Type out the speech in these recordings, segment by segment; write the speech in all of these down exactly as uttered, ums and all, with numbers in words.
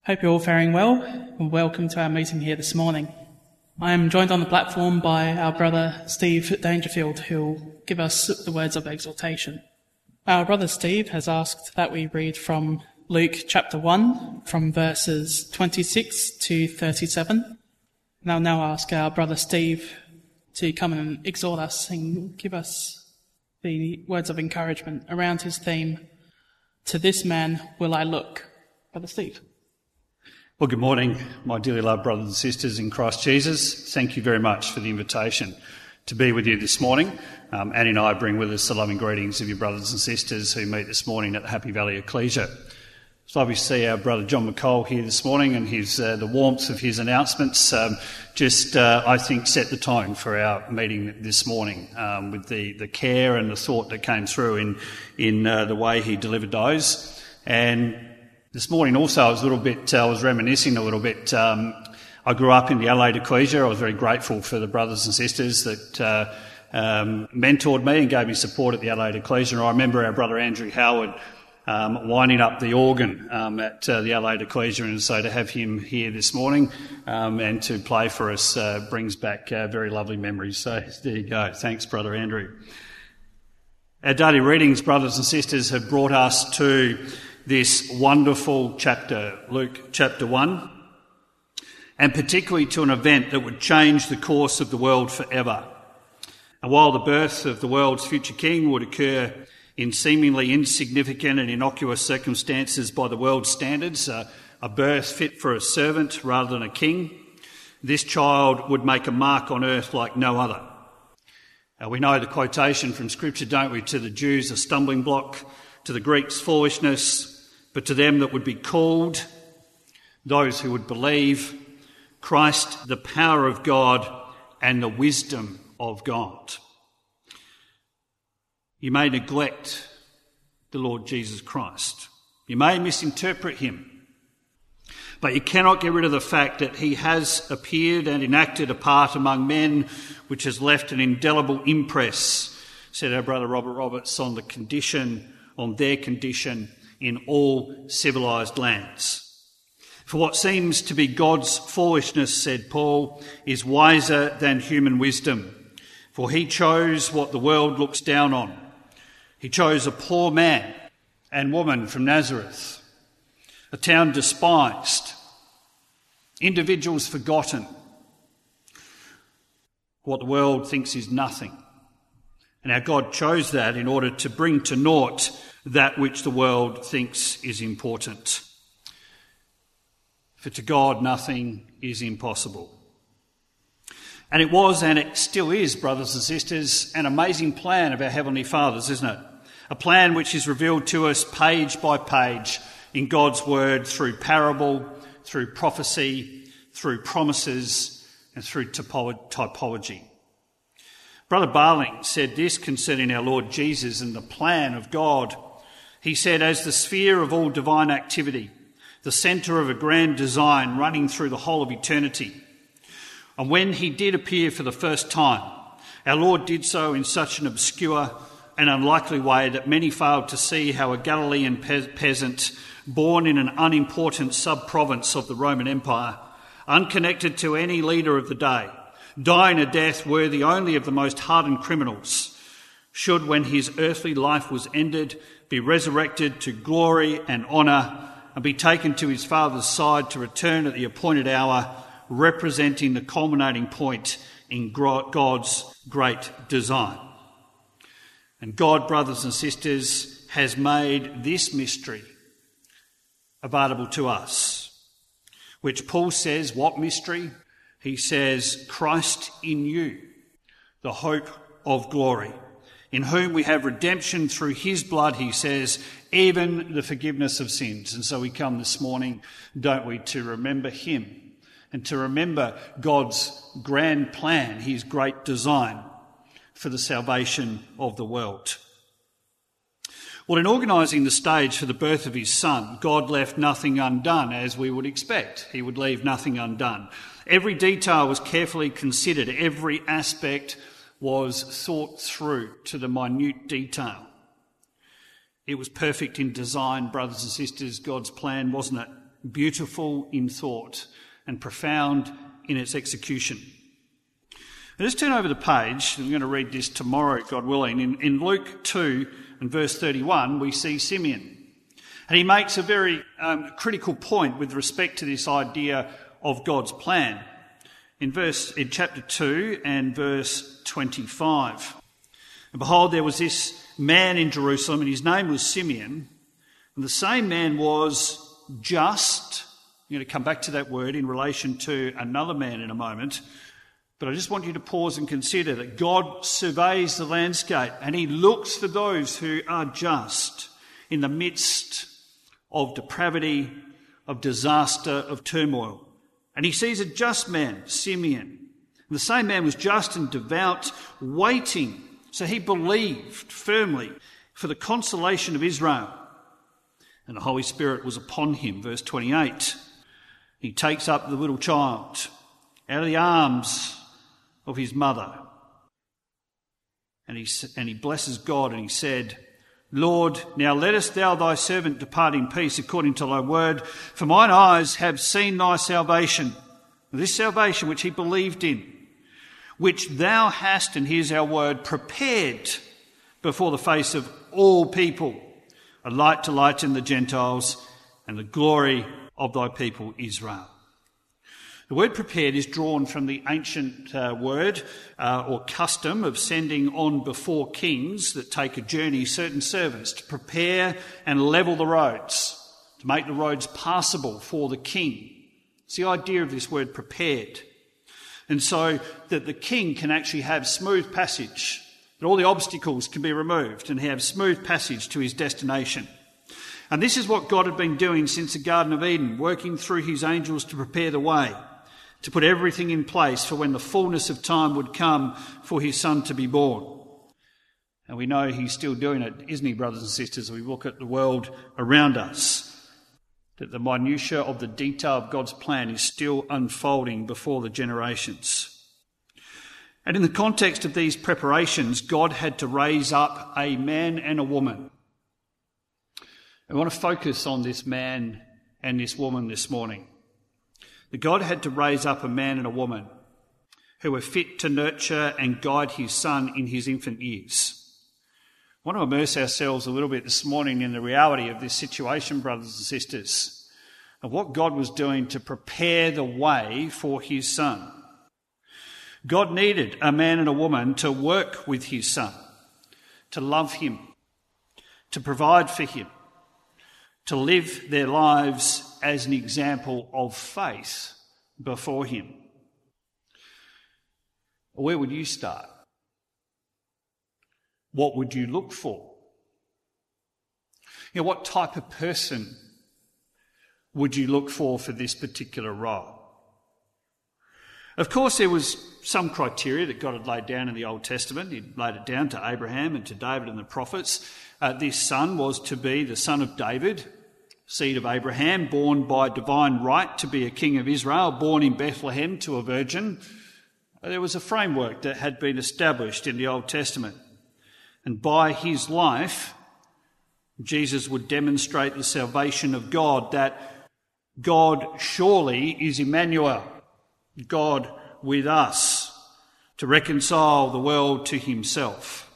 Hope you're all faring well, and welcome to our meeting here this morning. I am joined on the platform by our brother Steve Dangerfield, who will give us the words of exhortation. Our brother Steve has asked that we read from Luke chapter one, from verses twenty-six to thirty-seven. And I'll now ask our brother Steve to come and exhort us and give us the words of encouragement around his theme, "To this man will I look." Brother Steve. Well, good morning, my dearly loved brothers and sisters in Christ Jesus. Thank you very much for the invitation to be with you this morning. Um, Annie and I bring with us the loving greetings of your brothers and sisters who meet this morning at the Happy Valley Ecclesia. It's lovely to see our brother John McCall here this morning, and his uh, the warmth of his announcements um, just, uh, I think, set the tone for our meeting this morning um, with the, the care and the thought that came through in, in uh, the way he delivered those. And this morning also I was a little bit, uh, I was reminiscing a little bit. Um, I grew up in the Adelaide Ecclesia. I was very grateful for the brothers and sisters that uh, um, mentored me and gave me support at the Adelaide Ecclesia. And I remember our brother Andrew Howard um, winding up the organ um, at uh, the Adelaide Ecclesia, and so to have him here this morning um, and to play for us uh, brings back uh, very lovely memories. So there you go. Thanks, brother Andrew. Our daily readings, brothers and sisters, have brought us to this wonderful chapter, Luke chapter one, and particularly to an event that would change the course of the world forever. And while the birth of the world's future king would occur in seemingly insignificant and innocuous circumstances by the world's standards, uh, a birth fit for a servant rather than a king, this child would make a mark on earth like no other. Uh, we know the quotation from Scripture, don't we? To the Jews a stumbling block, to the Greeks foolishness, but to them that would be called, those who would believe, Christ the power of God and the wisdom of God. You may neglect the Lord Jesus Christ. You may misinterpret him, but you cannot get rid of the fact that he has appeared and enacted a part among men which has left an indelible impress, said our brother Robert Roberts, on the condition, on their condition in all civilised lands. For what seems to be God's foolishness, said Paul, is wiser than human wisdom. For he chose what the world looks down on. He chose a poor man and woman from Nazareth, a town despised, individuals forgotten, what the world thinks is nothing. And our God chose that in order to bring to naught that which the world thinks is important. For to God nothing is impossible. And it was, and it still is, brothers and sisters, an amazing plan of our Heavenly Father's, isn't it? A plan which is revealed to us page by page in God's Word through parable, through prophecy, through promises, and through typology. Brother Barling said this concerning our Lord Jesus and the plan of God. He said, as the sphere of all divine activity, the centre of a grand design running through the whole of eternity. And when he did appear for the first time, our Lord did so in such an obscure and unlikely way that many failed to see how a Galilean pe- peasant born in an unimportant sub-province of the Roman Empire, unconnected to any leader of the day, dying a death worthy only of the most hardened criminals, should, when his earthly life was ended, be resurrected to glory and honour and be taken to his Father's side to return at the appointed hour, representing the culminating point in God's great design. And God, brothers and sisters, has made this mystery available to us, which Paul says, what mystery? He says, Christ in you, the hope of glory, in whom we have redemption through his blood, he says, even the forgiveness of sins. And so we come this morning, don't we, to remember him and to remember God's grand plan, his great design for the salvation of the world. Well, in organising the stage for the birth of his son, God left nothing undone, as we would expect. He would leave nothing undone. Every detail was carefully considered. Every aspect was thought through to the minute detail. It was perfect in design, brothers and sisters, God's plan, wasn't it? beautiful in thought, and profound in its execution. Now let's turn over the page. I'm going to read this tomorrow, God willing. In, in Luke two and verse thirty-one, we see Simeon. And he makes a very um, critical point with respect to this idea of God's plan. In verse, in chapter two and verse twenty-five. And behold, there was this man in Jerusalem, and his name was Simeon. And the same man was just. I'm going to come back to that word in relation to another man in a moment. But I just want you to pause and consider that God surveys the landscape and he looks for those who are just in the midst of depravity, of disaster, of turmoil. And he sees a just man, Simeon. And the same man was just and devout, waiting. So he believed firmly for the consolation of Israel. And the Holy Spirit was upon him, verse twenty-eight. He takes up the little child out of the arms of his mother. And he, and he blesses God and he said, Lord, now lettest thou thy servant depart in peace according to thy word, for mine eyes have seen thy salvation, this salvation which he believed in, which thou hast, and here's our word, prepared before the face of all people, a light to lighten the Gentiles and the glory of thy people Israel. The word prepared is drawn from the ancient uh, word uh, or custom of sending on before kings that take a journey certain servants to prepare and level the roads, to make the roads passable for the king. It's the idea of this word prepared. And so that the king can actually have smooth passage, that all the obstacles can be removed and have smooth passage to his destination. And this is what God had been doing since the Garden of Eden, working through his angels to prepare the way, to put everything in place for when the fullness of time would come for his son to be born. And we know he's still doing it, isn't he, brothers and sisters? We look at the world around us, that the minutiae of the detail of God's plan is still unfolding before the generations. And in the context of these preparations, God had to raise up a man and a woman. I want to focus on this man and this woman this morning. That God had to raise up a man and a woman who were fit to nurture and guide his son in his infant years. I want to immerse ourselves a little bit this morning in the reality of this situation, brothers and sisters, of what God was doing to prepare the way for his son. God needed a man and a woman to work with his son, to love him, to provide for him, to live their lives as an example of faith before him. Where would you start? What would you look for? You know, what type of person would you look for for this particular role? Of course, there was some criteria that God had laid down in the Old Testament. He'd laid it down to Abraham and to David and the prophets. Uh, this son was to be the son of David, seed of Abraham, born by divine right to be a king of Israel, born in Bethlehem to a virgin. There was a framework that had been established in the Old Testament. And by his life, Jesus would demonstrate the salvation of God, that God surely is Emmanuel, God with us, to reconcile the world to himself.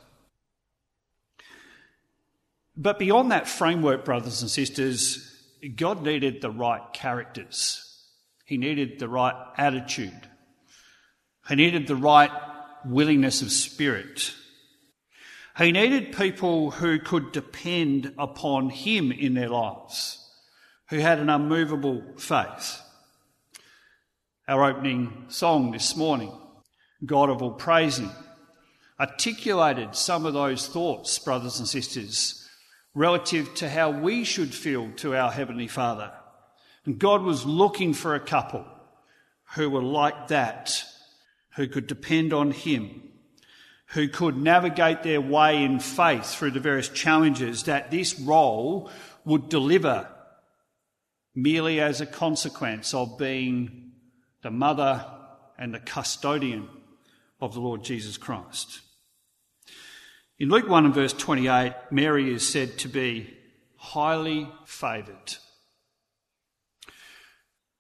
But beyond that framework, brothers and sisters, God needed the right characters. He needed the right attitude. He needed the right willingness of spirit. He needed people who could depend upon him in their lives, who had an unmovable faith. Our opening song this morning, God of all praising, articulated some of those thoughts, brothers and sisters, relative to how we should feel to our Heavenly Father. And God was looking for a couple who were like that, who could depend on him, who could navigate their way in faith through the various challenges that this role would deliver, merely as a consequence of being the mother and the custodian of the Lord Jesus Christ. In Luke one and verse twenty-eight, Mary is said to be highly favoured.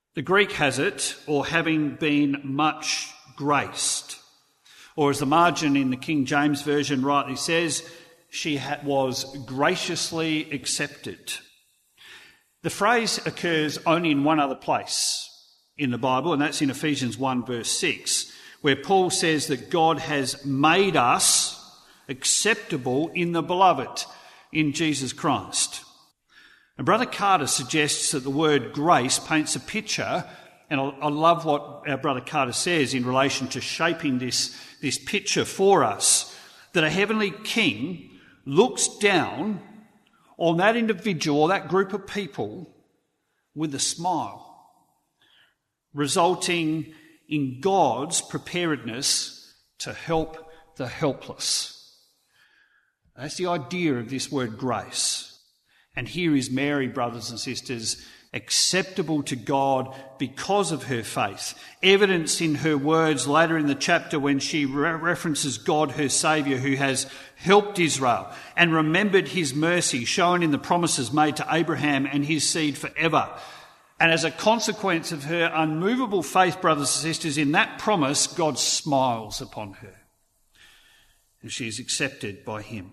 The Greek has it, or having been much graced. Or as the margin in the King James Version rightly says, she ha- was graciously accepted. The phrase occurs only in one other place in the Bible, and that's in Ephesians one verse six, where Paul says that God has made us acceptable in the beloved, in Jesus Christ. And Brother Carter suggests that the word grace paints a picture, and I, I love what our Brother Carter says in relation to shaping this, this picture for us, that a heavenly king looks down on that individual or that group of people with a smile, resulting in God's preparedness to help the helpless. That's the idea of this word grace. And here is Mary, brothers and sisters, acceptable to God because of her faith. Evidence in her words later in the chapter when she re- references God, her Saviour, who has helped Israel and remembered his mercy shown in the promises made to Abraham and his seed forever. And as a consequence of her unmovable faith, brothers and sisters, in that promise, God smiles upon her. And she is accepted by him.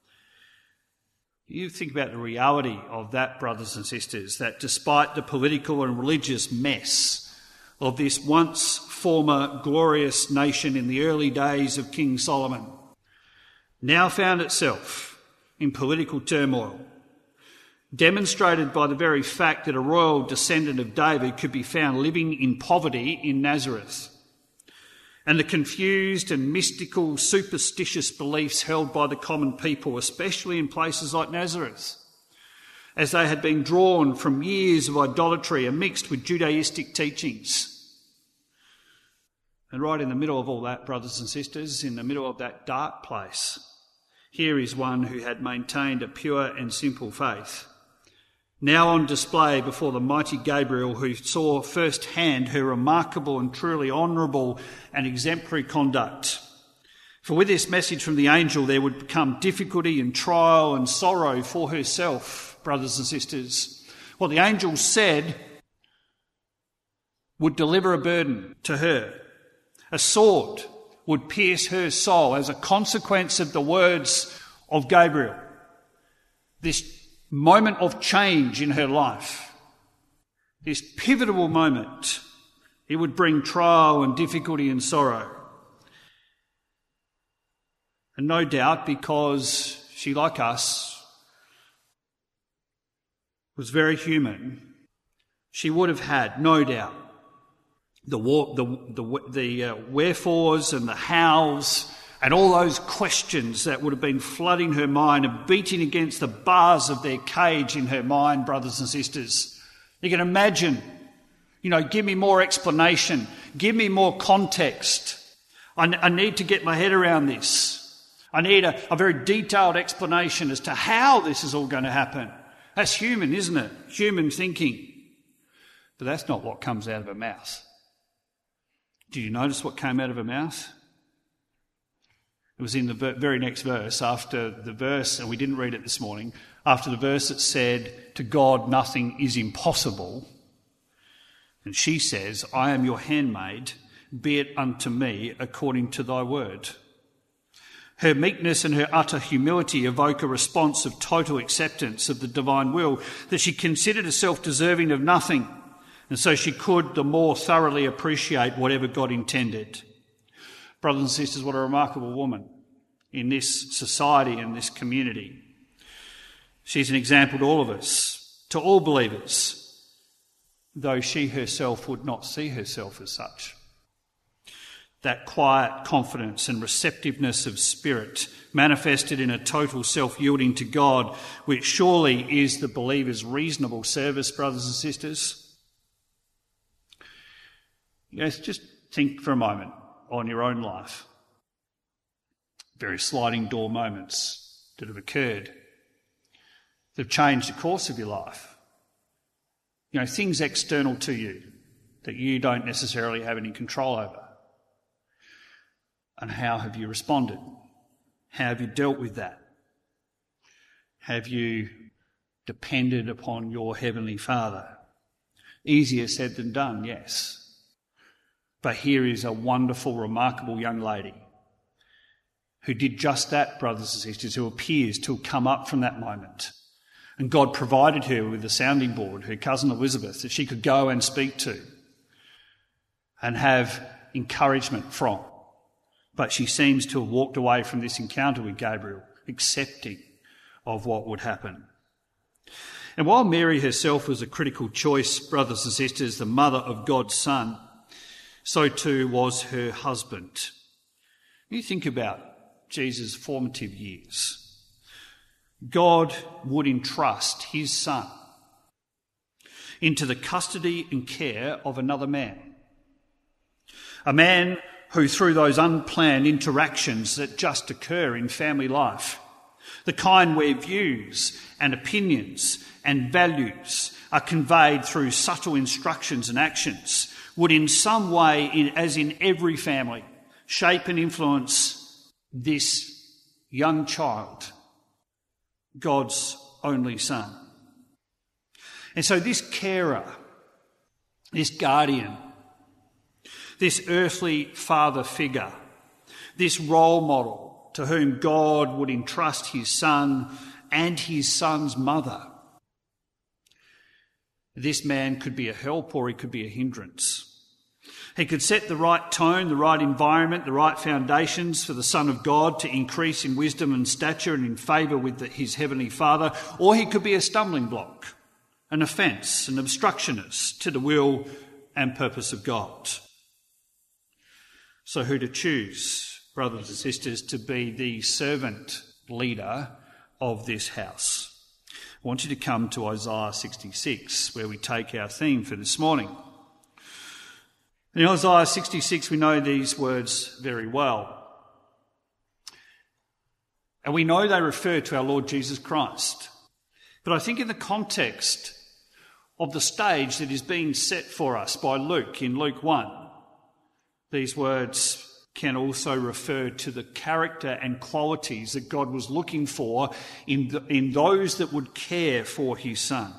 You think about the reality of that, brothers and sisters, that despite the political and religious mess of this once former glorious nation in the early days of King Solomon, now found itself in political turmoil, demonstrated by the very fact that a royal descendant of David could be found living in poverty in Nazareth, and the confused and mystical, superstitious beliefs held by the common people, especially in places like Nazareth, as they had been drawn from years of idolatry and mixed with Judaistic teachings. And right in the middle of all that, brothers and sisters, in the middle of that dark place, here is one who had maintained a pure and simple faith, now on display before the mighty Gabriel, who saw firsthand her remarkable and truly honourable and exemplary conduct. For with this message from the angel there would come difficulty and trial and sorrow for herself, brothers and sisters. What the angel said would deliver a burden to her. A sword would pierce her soul as a consequence of the words of Gabriel. This moment of change in her life, this pivotal moment, it would bring trial and difficulty and sorrow. And no doubt because she, like us, was very human, she would have had, no doubt, the the the, the uh, wherefores and the hows and all those questions that would have been flooding her mind and beating against the bars of their cage in her mind, brothers and sisters. You can imagine, you know, give me more explanation, give me more context. I, I need to get my head around this. I need a, a very detailed explanation as to how this is all going to happen. That's human, isn't it? Human thinking. But that's not what comes out of her mouth. Did you notice what came out of her mouth? It was in the very next verse, after the verse, and we didn't read it this morning, after the verse that said, to God nothing is impossible. And she says, I am your handmaid, be it unto me according to thy word. Her meekness and her utter humility evoke a response of total acceptance of the divine will, that she considered herself deserving of nothing, and so she could the more thoroughly appreciate whatever God intended. Brothers and sisters, what a remarkable woman in this society and this community. She's an example to all of us, to all believers, though she herself would not see herself as such. That quiet confidence and receptiveness of spirit manifested in a total self-yielding to God, which surely is the believer's reasonable service, brothers and sisters. Yes, just think for a moment on your own life. Various sliding door moments that have occurred that have changed the course of your life. You know, things external to you that you don't necessarily have any control over. And how have you responded? How have you dealt with that? Have you depended upon your Heavenly Father Easier said than done, yes. But here is a wonderful, remarkable young lady who did just that, brothers and sisters, who appears to have come up from that moment. And God provided her with a sounding board, her cousin Elizabeth, that she could go and speak to and have encouragement from. But she seems to have walked away from this encounter with Gabriel, accepting of what would happen. And while Mary herself was a critical choice, brothers and sisters, the mother of God's Son, so too was her husband. You think about Jesus' formative years. God would entrust his Son into the custody and care of another man. A man who, through those unplanned interactions that just occur in family life, the kind where views and opinions and values are conveyed through subtle instructions and actions, would in some way, in, as in every family, shape and influence this young child, God's only Son. And so this carer, this guardian, this earthly father figure, this role model to whom God would entrust his Son and his Son's mother, this man could be a help or he could be a hindrance. He could set the right tone, the right environment, the right foundations for the Son of God to increase in wisdom and stature and in favour with the, his heavenly Father, or he could be a stumbling block, an offence, an obstructionist to the will and purpose of God. So who to choose, brothers and sisters, to be the servant leader of this house? I want you to come to Isaiah sixty-six, where we take our theme for this morning. In Isaiah sixty-six, we know these words very well. And we know they refer to our Lord Jesus Christ. But I think in the context of the stage that is being set for us by Luke in Luke one, these words can also refer to the character and qualities that God was looking for in, the, in those that would care for his Son.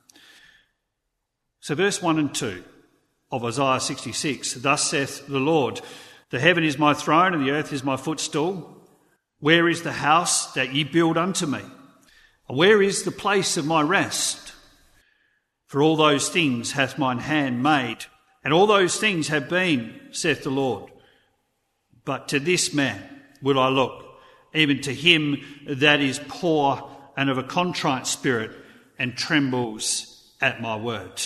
So verse one and two of Isaiah sixty-six, thus saith the Lord, the heaven is my throne and the earth is my footstool. Where is the house that ye build unto me? Where is the place of my rest? For all those things hath mine hand made, and all those things have been, saith the Lord. But to this man will I look, even to him that is poor and of a contrite spirit, and trembles at my word.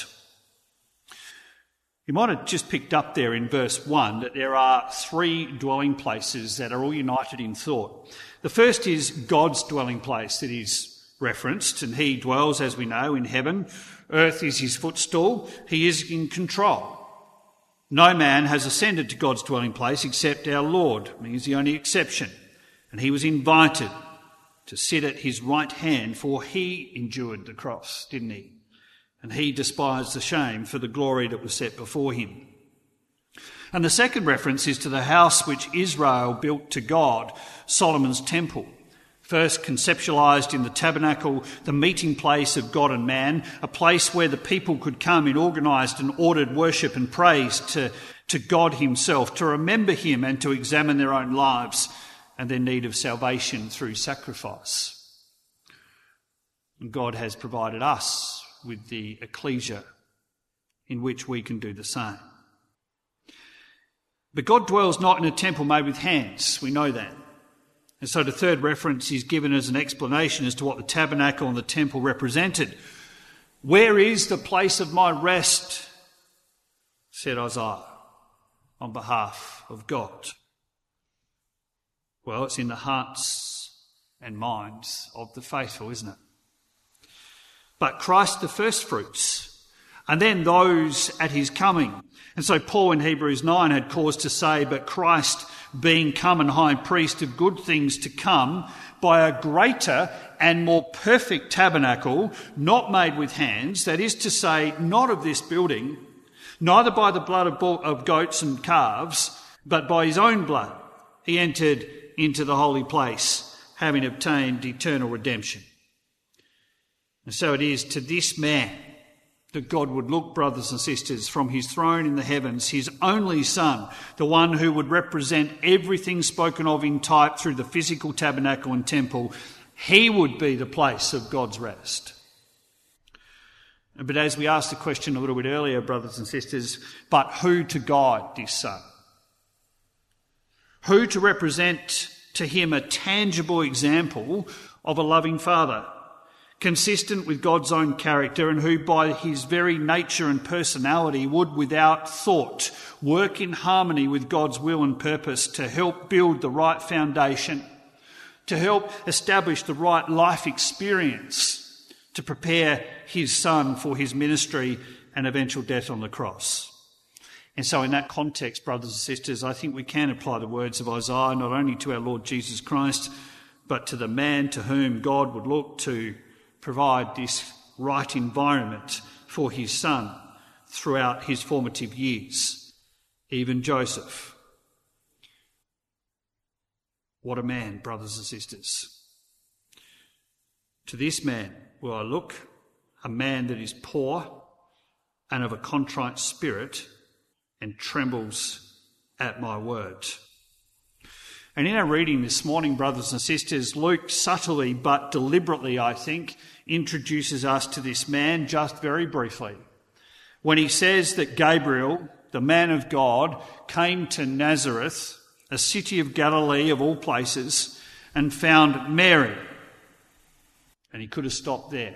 You might have just picked up there in verse one that there are three dwelling places that are all united in thought. The first is God's dwelling place that is referenced, and he dwells, as we know, in heaven. Earth is his footstool. He is in control. No man has ascended to God's dwelling place except our Lord. He is the only exception. And he was invited to sit at his right hand, for he endured the cross, didn't he? And he despised the shame for the glory that was set before him. And the second reference is to the house which Israel built to God, Solomon's temple. First conceptualised in the tabernacle, the meeting place of God and man, a place where the people could come in organised and ordered worship and praise to, to God himself, to remember him and to examine their own lives and their need of salvation through sacrifice. And God has provided us with the ecclesia in which we can do the same. But God dwells not in a temple made with hands, we know that. And so the third reference is given as an explanation as to what the tabernacle and the temple represented. Where is the place of my rest? Said Isaiah on behalf of God. Well, it's in the hearts and minds of the faithful, isn't it? But Christ the firstfruits, and then those at his coming. And so Paul in Hebrews nine had cause to say, but Christ being come and high priest of good things to come, by a greater and more perfect tabernacle, not made with hands, that is to say, not of this building, neither by the blood of, bull, of goats and calves, but by his own blood, he entered into the holy place, having obtained eternal redemption. And so it is to this man that God would look, brothers and sisters, from his throne in the heavens, his only Son, the one who would represent everything spoken of in type through the physical tabernacle and temple, he would be the place of God's rest. But as we asked the question a little bit earlier, brothers and sisters, but who to guide this Son? Who to represent to him a tangible example of a loving Father, consistent with God's own character, and who by his very nature and personality would without thought work in harmony with God's will and purpose to help build the right foundation, to help establish the right life experience, to prepare his Son for his ministry and eventual death on the cross. And so in that context, brothers and sisters, I think we can apply the words of Isaiah not only to our Lord Jesus Christ, but to the man to whom God would look to provide this right environment for his Son throughout his formative years, even Joseph. What a man, brothers and sisters. To this man will I look, a man that is poor and of a contrite spirit and trembles at my word. And in our reading this morning, brothers and sisters, Luke subtly but deliberately, I think, introduces us to this man just very briefly. When he says that Gabriel, the man of God, came to Nazareth, a city of Galilee of all places, and found Mary. And he could have stopped there.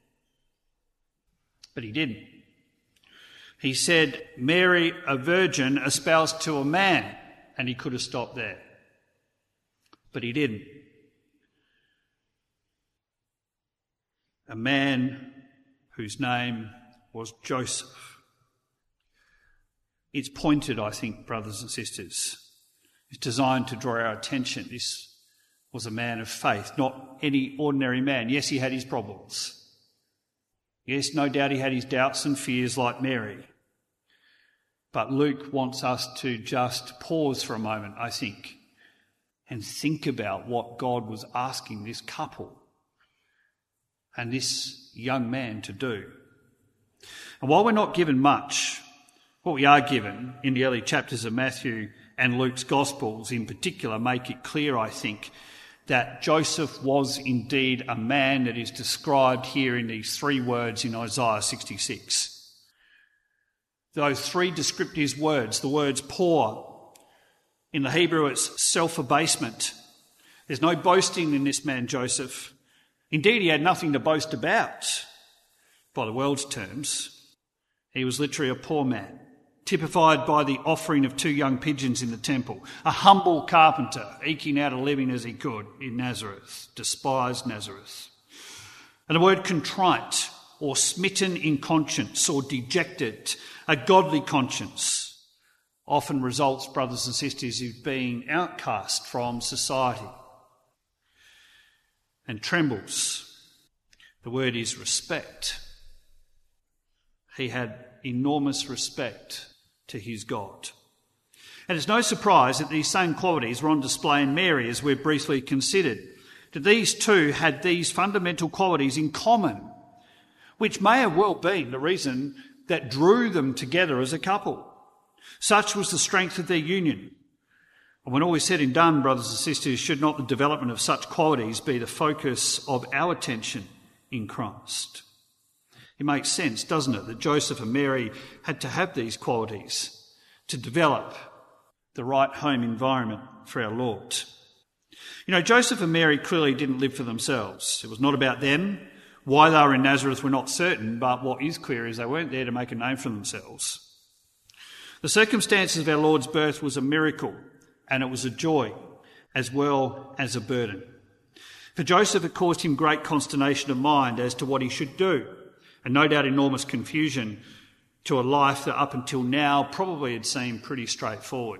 But he didn't. He said, Mary, a virgin, espoused to a man. And he could have stopped there. But he didn't. A man whose name was Joseph. It's pointed, I think, brothers and sisters. It's designed to draw our attention. This was a man of faith, not any ordinary man. Yes, he had his problems. Yes, no doubt he had his doubts and fears like Mary. But Luke wants us to just pause for a moment, I think, and think about what God was asking this couple and this young man to do. And while we're not given much, what we are given in the early chapters of Matthew and Luke's Gospels in particular make it clear, I think, that Joseph was indeed a man that is described here in these three words in Isaiah sixty-six. Those three descriptive words, the words poor, in the Hebrew it's self-abasement. There's no boasting in this man Joseph. Indeed, he had nothing to boast about by the world's terms. He was literally a poor man, typified by the offering of two young pigeons in the temple, a humble carpenter eking out a living as he could in Nazareth, despised Nazareth. And the word contrite, or smitten in conscience, or dejected, a godly conscience, often results, brothers and sisters, in being outcast from society. And trembles. The word is respect. He had enormous respect to his God. And it's no surprise that these same qualities were on display in Mary, as we've briefly considered. That these two had these fundamental qualities in common, which may have well been the reason that drew them together as a couple. Such was the strength of their union. And when all is said and done, brothers and sisters, should not the development of such qualities be the focus of our attention in Christ? It makes sense, doesn't it, that Joseph and Mary had to have these qualities to develop the right home environment for our Lord. You know, Joseph and Mary clearly didn't live for themselves. It was not about them. Why they were in Nazareth we're not certain, but what is clear is they weren't there to make a name for themselves. The circumstances of our Lord's birth was a miracle, and it was a joy as well as a burden. For Joseph, it caused him great consternation of mind as to what he should do, and no doubt enormous confusion to a life that up until now probably had seemed pretty straightforward.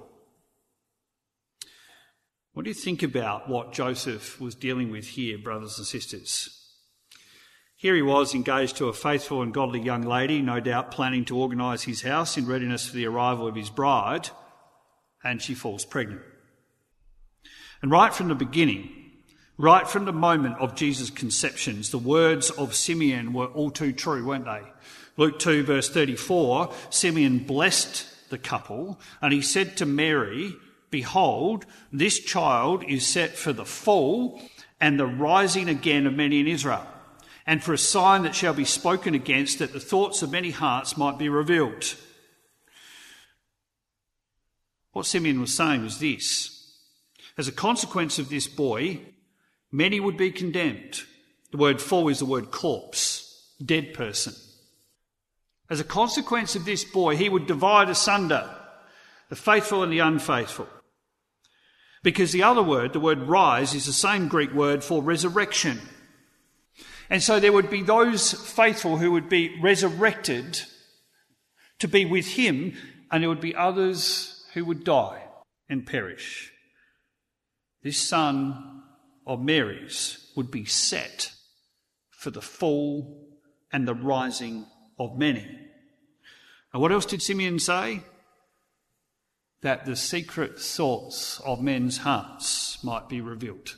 What do you think about what Joseph was dealing with here, brothers and sisters? Here he was engaged to a faithful and godly young lady, no doubt planning to organise his house in readiness for the arrival of his bride, and she falls pregnant. And right from the beginning, right from the moment of Jesus' conceptions, the words of Simeon were all too true, weren't they? Luke two verse thirty-four, Simeon blessed the couple and he said to Mary, "Behold, this child is set for the fall and the rising again of many in Israel, and for a sign that shall be spoken against, that the thoughts of many hearts might be revealed." What Simeon was saying was this: as a consequence of this boy, many would be condemned. The word fall is the word corpse, dead person. As a consequence of this boy, he would divide asunder the faithful and the unfaithful. Because the other word, the word rise, is the same Greek word for resurrection. And so there would be those faithful who would be resurrected to be with him, and there would be others who would die and perish. This son of Mary's would be set for the fall and the rising of many. And what else did Simeon say? That the secret thoughts of men's hearts might be revealed.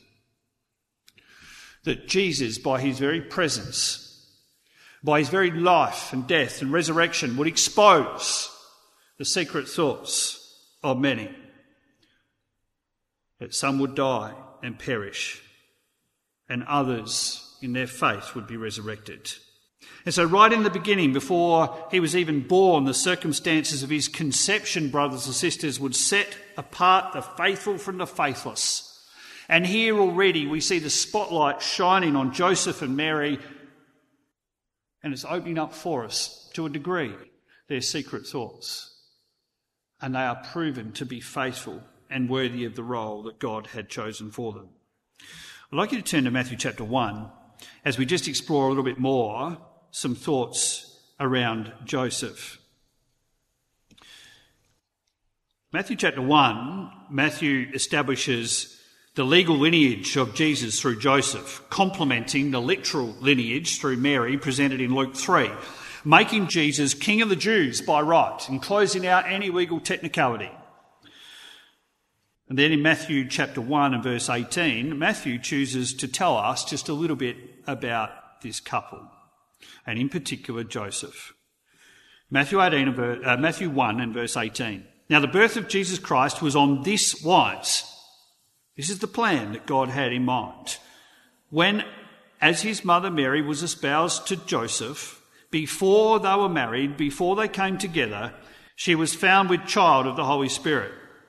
That Jesus, by his very presence, by his very life and death and resurrection, would expose the secret thoughts of many. That some would die and perish, and others in their faith would be resurrected. And so right in the beginning, before he was even born, the circumstances of his conception, brothers and sisters, would set apart the faithful from the faithless. And here already we see the spotlight shining on Joseph and Mary, and it's opening up for us, to a degree, their secret thoughts. And they are proven to be faithful and worthy of the role that God had chosen for them. I'd like you to turn to Matthew chapter one as we just explore a little bit more some thoughts around Joseph. Matthew chapter one, Matthew establishes the legal lineage of Jesus through Joseph, complementing the literal lineage through Mary presented in Luke three, making Jesus King of the Jews by right and closing out any legal technicality. And then in Matthew chapter one and verse eighteen, Matthew chooses to tell us just a little bit about this couple, and in particular Joseph. Matthew eighteen, uh, Matthew one and verse eighteen. Now the birth of Jesus Christ was on this wise. This is the plan that God had in mind. When, as his mother Mary was espoused to Joseph, before they were married, before they came together, she was found with child of the Holy Spirit.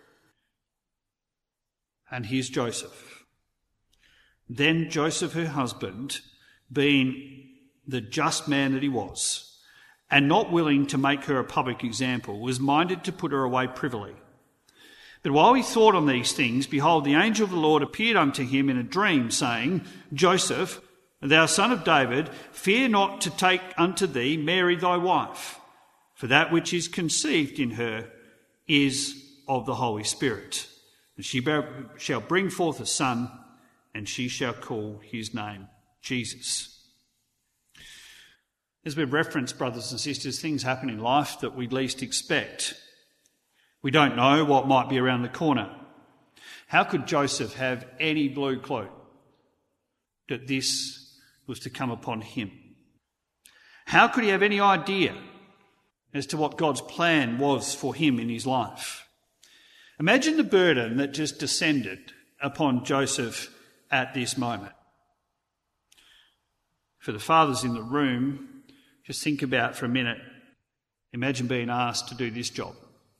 And here's Joseph. Then Joseph, her husband, being the just man that he was, and not willing to make her a public example, was minded to put her away privily. But while he thought on these things, behold, the angel of the Lord appeared unto him in a dream, saying, Joseph, thou son of David, fear not to take unto thee Mary thy wife, for that which is conceived in her is of the Holy Spirit. And she shall bring forth a son, and she shall call his name Jesus. As we've referenced, brothers and sisters, things happen in life that we least expect. We don't know what might be around the corner. How could Joseph have any blue clue that this was to come upon him? How could he have any idea as to what God's plan was for him in his life? Imagine the burden that just descended upon Joseph at this moment. For the fathers in the room, just think about for a minute. Imagine being asked to do this job.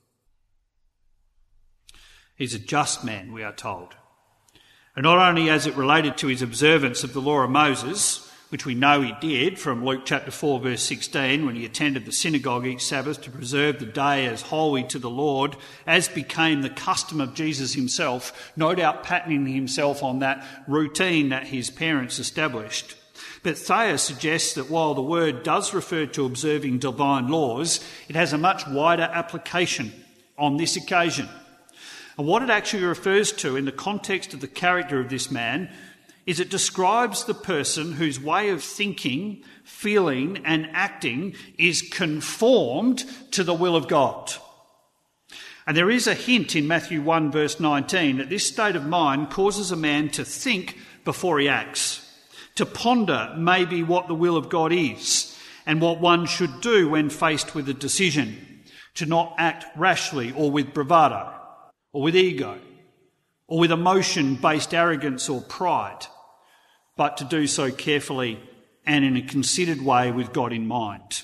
He's a just man, we are told. And not only as it related to his observance of the law of Moses, which we know he did from Luke chapter four verse sixteen, when he attended the synagogue each Sabbath to preserve the day as holy to the Lord, as became the custom of Jesus himself, no doubt patterning himself on that routine that his parents established. But Thayer suggests that while the word does refer to observing divine laws, it has a much wider application on this occasion. And what it actually refers to in the context of the character of this man is it describes the person whose way of thinking, feeling and acting is conformed to the will of God. And there is a hint in Matthew one verse nineteen that this state of mind causes a man to think before he acts, to ponder maybe what the will of God is, and what one should do when faced with a decision, to not act rashly or with bravado or with ego or with emotion-based arrogance or pride, but to do so carefully and in a considered way with God in mind.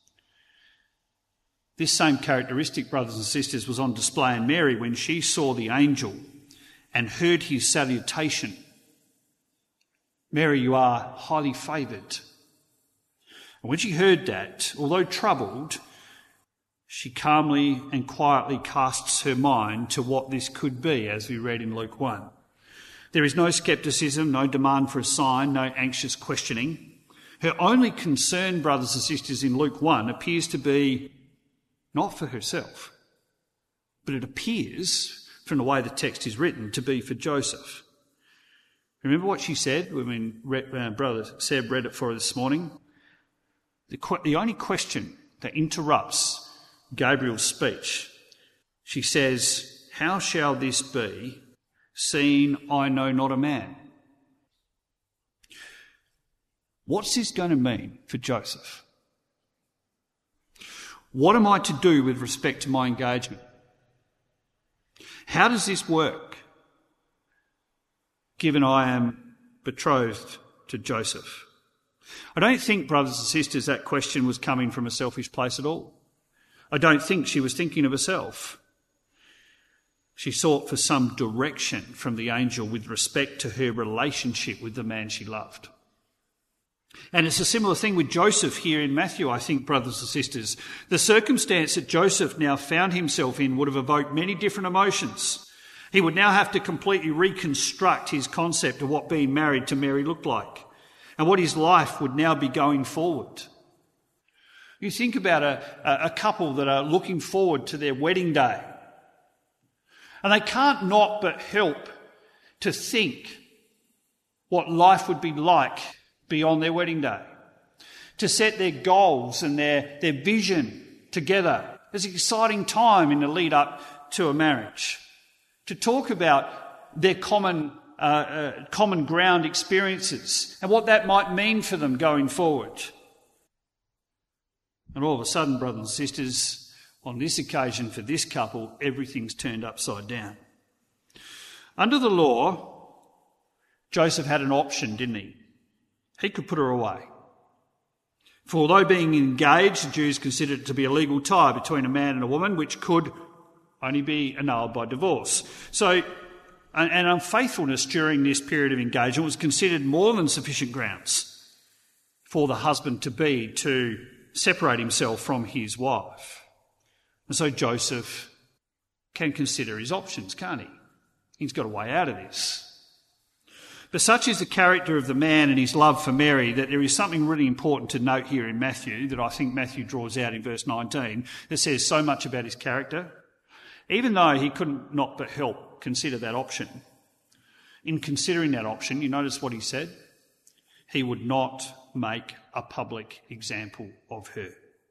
This same characteristic, brothers and sisters, was on display in Mary when she saw the angel and heard his salutation. Mary, you are highly favoured. And when she heard that, although troubled, she calmly and quietly casts her mind to what this could be, as we read in Luke one. There is no scepticism, no demand for a sign, no anxious questioning. Her only concern, brothers and sisters, in Luke one appears to be not for herself, but it appears, from the way the text is written, to be for Joseph. Remember what she said when uh, Brother Seb read it for her this morning? The, qu- the only question that interrupts Gabriel's speech, she says, "How shall this be, seeing I know not a man?" What's this going to mean for Joseph? What am I to do with respect to my engagement? How does this work, given I am betrothed to Joseph? I don't think, brothers and sisters, that question was coming from a selfish place at all. I don't think she was thinking of herself. She sought for some direction from the angel with respect to her relationship with the man she loved. And it's a similar thing with Joseph here in Matthew, I think, brothers and sisters. The circumstance that Joseph now found himself in would have evoked many different emotions. He would now have to completely reconstruct his concept of what being married to Mary looked like and what his life would now be going forward. You think about a, a couple that are looking forward to their wedding day, and they can't not but help to think what life would be like beyond their wedding day, to set their goals and their, their vision together. It's an exciting time in the lead up to a marriage, to talk about their common, uh, uh, common ground experiences and what that might mean for them going forward. And all of a sudden, brothers and sisters, on this occasion for this couple, everything's turned upside down. Under the law, Joseph had an option, didn't he? He could put her away. For although being engaged, the Jews considered it to be a legal tie between a man and a woman, which could only be annulled by divorce. So an unfaithfulness during this period of engagement was considered more than sufficient grounds for the husband-to-be to separate himself from his wife. And so Joseph can consider his options, can't he? He's got a way out of this. But such is the character of the man and his love for Mary that there is something really important to note here in Matthew that I think Matthew draws out in verse nineteen that says so much about his character. Even though he couldn't not but help consider that option, in considering that option, you notice what he said? He would not make a public example of her.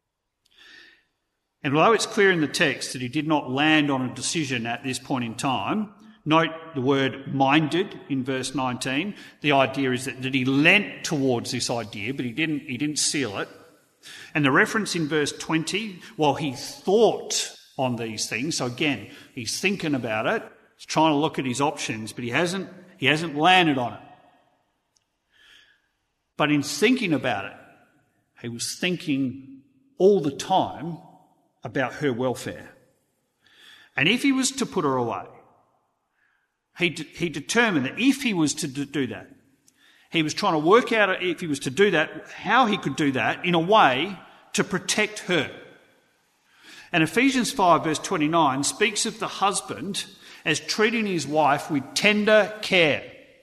And although it's clear in the text that he did not land on a decision at this point in time, note the word minded in verse nineteen. The idea is that, that he leant towards this idea, but he didn't, he didn't seal it. And the reference in verse twenty, while he thought on these things, so again, he's thinking about it, he's trying to look at his options, but he hasn't, he hasn't landed on it. But in thinking about it, he was thinking all the time about her welfare. And if he was to put her away, he, de- he determined that if he was to do that, he was trying to work out if he was to do that, how he could do that in a way to protect her. And Ephesians five verse twenty-nine speaks of the husband as treating his wife with tender care.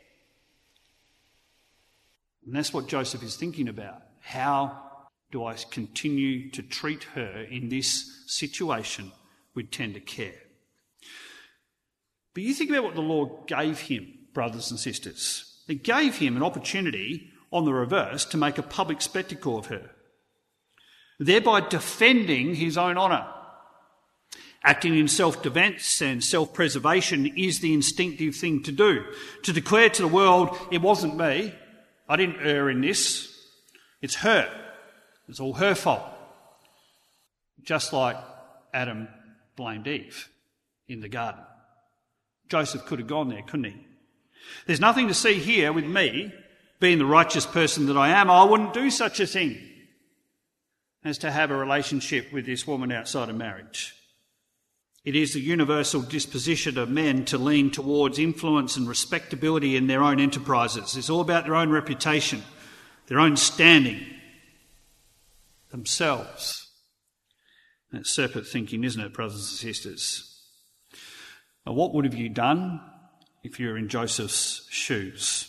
And that's what Joseph is thinking about. How do I continue to treat her in this situation with tender care? But you think about what the Lord gave him, brothers and sisters. It gave him an opportunity, on the reverse, to make a public spectacle of her, thereby defending his own honour. Acting in self-defence and self-preservation is the instinctive thing to do. To declare to the world, it wasn't me, I didn't err in this, it's her. It's all her fault. Just like Adam blamed Eve in the garden. Joseph could have gone there, couldn't he? There's nothing to see here with me, being the righteous person that I am. I wouldn't do such a thing as to have a relationship with this woman outside of marriage. It is the universal disposition of men to lean towards influence and respectability in their own enterprises. It's all about their own reputation, their own standing, themselves. That's serpent thinking, isn't it, brothers and sisters? Now, what would have you done if you were in Joseph's shoes?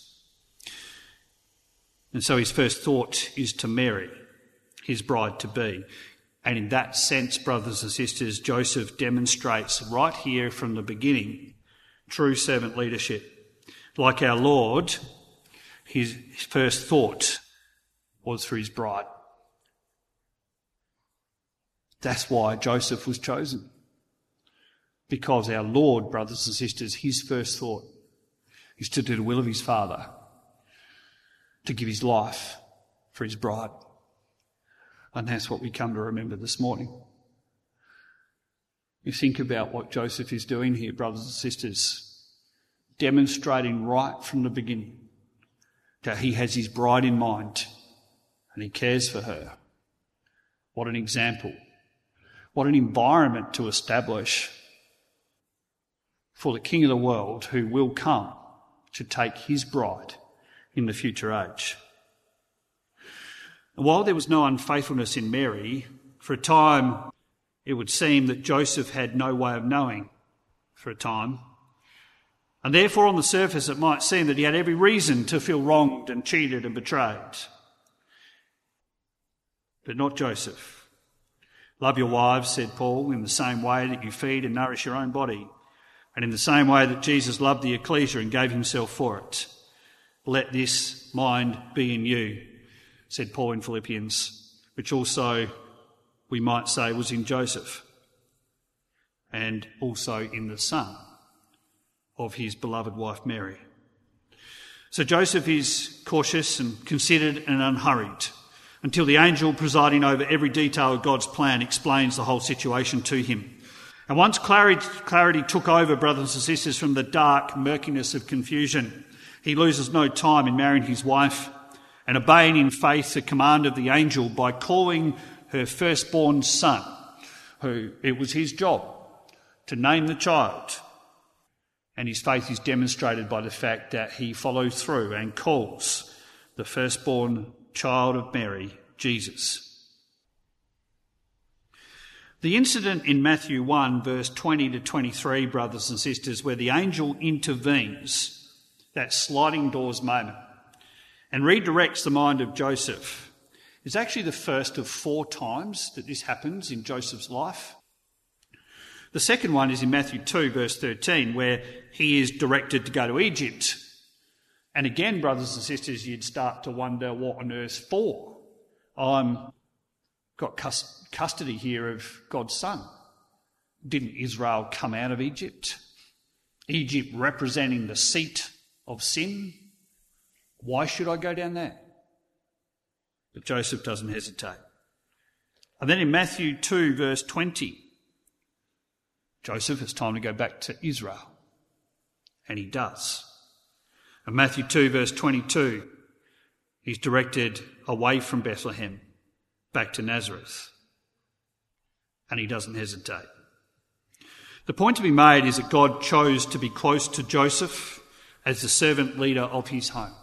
And so his first thought is to Mary, his bride-to-be. And in that sense, brothers and sisters, Joseph demonstrates right here from the beginning true servant leadership. Like our Lord, his first thought was for his bride. That's why Joseph was chosen. Because our Lord, brothers and sisters, his first thought is to do the will of his Father, to give his life for his bride. And that's what we come to remember this morning. You think about what Joseph is doing here, brothers and sisters, demonstrating right from the beginning that he has his bride in mind and he cares for her. What an example. What an environment to establish for the King of the world who will come to take his bride in the future age. And while there was no unfaithfulness in Mary, for a time it would seem that Joseph had no way of knowing for a time. And therefore on the surface it might seem that he had every reason to feel wronged and cheated and betrayed. But not Joseph. Love your wives, said Paul, in the same way that you feed and nourish your own body, and in the same way that Jesus loved the ecclesia and gave himself for it. Let this mind be in you, said Paul in Philippians, which also we might say was in Joseph and also in the son of his beloved wife Mary. So Joseph is cautious and considered and unhurried until the angel presiding over every detail of God's plan explains the whole situation to him. And once clarity, clarity took over, brothers and sisters, from the dark murkiness of confusion, he loses no time in marrying his wife and obeying in faith the command of the angel by calling her firstborn son, who it was his job to name the child. And his faith is demonstrated by the fact that he follows through and calls the firstborn child of Mary Jesus. The incident in Matthew one, verse twenty to twenty-three, brothers and sisters, where the angel intervenes, that sliding doors moment, and redirects the mind of Joseph, is actually the first of four times that this happens in Joseph's life. The second one is in Matthew two, verse thirteen, where he is directed to go to Egypt. And again, brothers and sisters, you'd start to wonder what on earth for. I'm got custody here of God's son. Didn't Israel come out of Egypt? Egypt representing the seat of sin. Why should I go down there? But Joseph doesn't hesitate. And then in Matthew two, verse twenty, Joseph has time to go back to Israel. And he does. In Matthew two, verse twenty-two, he's directed away from Bethlehem back to Nazareth. And he doesn't hesitate. The point to be made is that God chose to be close to Joseph as the servant leader of his home.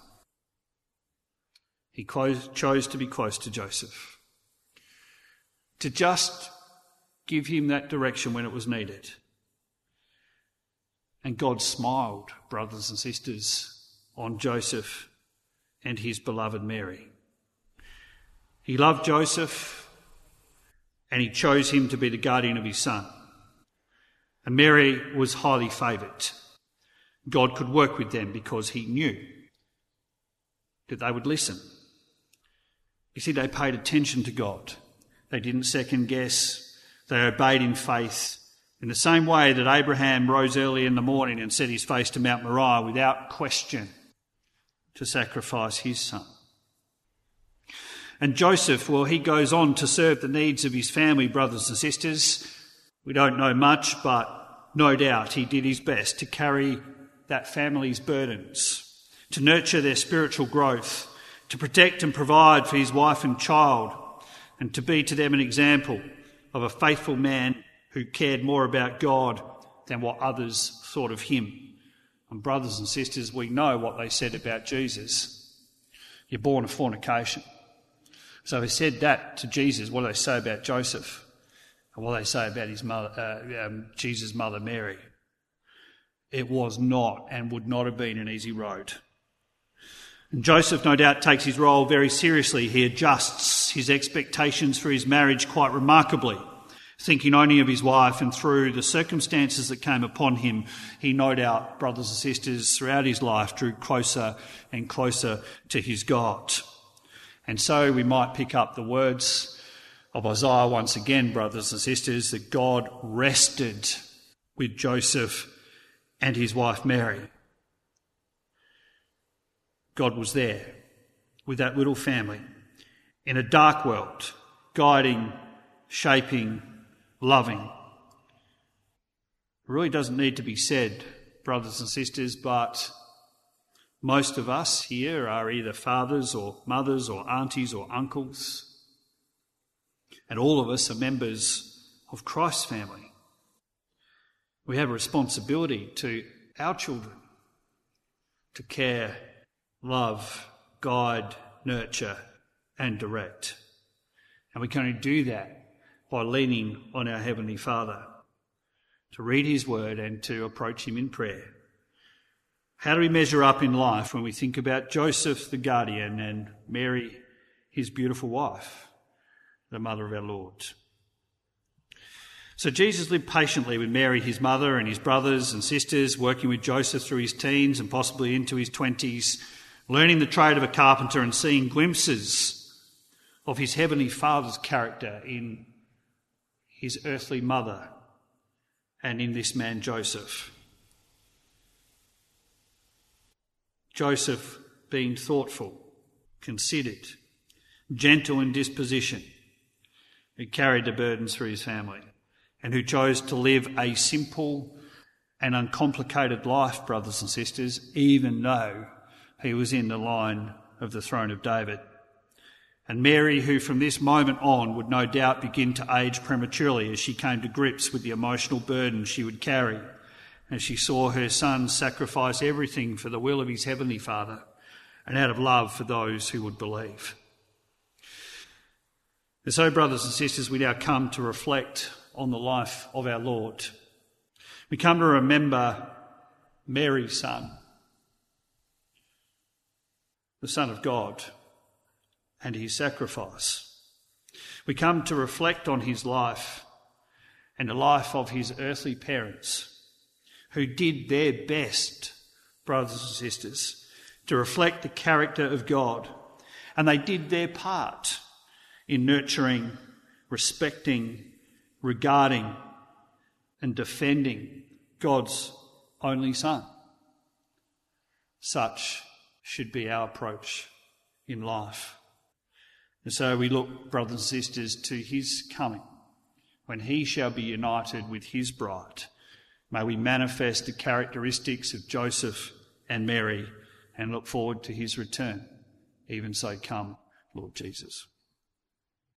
He chose to be close to Joseph, to just give him that direction when it was needed. And God smiled, brothers and sisters, on Joseph and his beloved Mary. He loved Joseph and he chose him to be the guardian of his son. And Mary was highly favoured. God could work with them because he knew that they would listen. You see, they paid attention to God. They didn't second guess. They obeyed in faith in the same way that Abraham rose early in the morning and set his face to Mount Moriah without question to sacrifice his son. And Joseph, well, he goes on to serve the needs of his family, brothers and sisters. We don't know much, but no doubt he did his best to carry that family's burdens, to nurture their spiritual growth, to protect and provide for his wife and child, and to be to them an example of a faithful man who cared more about God than what others thought of him. And brothers and sisters, we know what they said about Jesus. You're born of fornication. So they said that to Jesus. What do they say about Joseph? And what do they say about his mother, uh, um, Jesus' mother Mary? It was not and would not have been an easy road. And Joseph, no doubt, takes his role very seriously. He adjusts his expectations for his marriage quite remarkably, thinking only of his wife, and through the circumstances that came upon him, he no doubt, brothers and sisters, throughout his life drew closer and closer to his God. And so we might pick up the words of Isaiah once again, brothers and sisters, that God rested with Joseph and his wife Mary. God was there with that little family in a dark world, guiding, shaping, loving. It really doesn't need to be said, brothers and sisters, but most of us here are either fathers or mothers or aunties or uncles, and all of us are members of Christ's family. We have a responsibility to our children to care, love, guide, nurture and direct. And we can only do that by leaning on our Heavenly Father, to read his word and to approach him in prayer. How do we measure up in life when we think about Joseph the guardian and Mary, his beautiful wife, the mother of our Lord? So Jesus lived patiently with Mary, his mother, and his brothers and sisters, working with Joseph through his teens and possibly into his twenties, learning the trade of a carpenter and seeing glimpses of his heavenly Father's character in his earthly mother and in this man Joseph. Joseph being thoughtful, considered, gentle in disposition, who carried the burdens for his family and who chose to live a simple and uncomplicated life, brothers and sisters, even though he was in the line of the throne of David. And Mary, who from this moment on would no doubt begin to age prematurely as she came to grips with the emotional burden she would carry as she saw her son sacrifice everything for the will of his heavenly Father and out of love for those who would believe. And so, brothers and sisters, we now come to reflect on the life of our Lord. We come to remember Mary's son, the Son of God, and his sacrifice. We come to reflect on his life and the life of his earthly parents, who did their best, brothers and sisters, to reflect the character of God. And they did their part in nurturing, respecting, regarding and defending God's only Son. Such should be our approach in life. And so we look, brothers and sisters, to his coming, when he shall be united with his bride. May we manifest the characteristics of Joseph and Mary and look forward to his return. Even so, come, Lord Jesus.